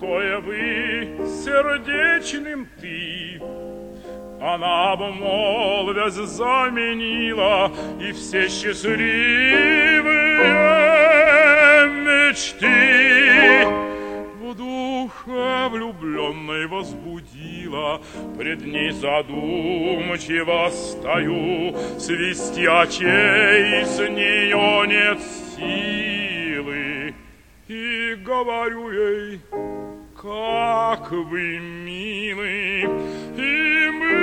стоя вы сердечным ты, она бы, молвясь, заменила и все счастливые мечты. В душе влюбленной возбудила, пред ней задумчиво стою, свести очей с нее нет силы. И говорю ей, как вы милы, и мы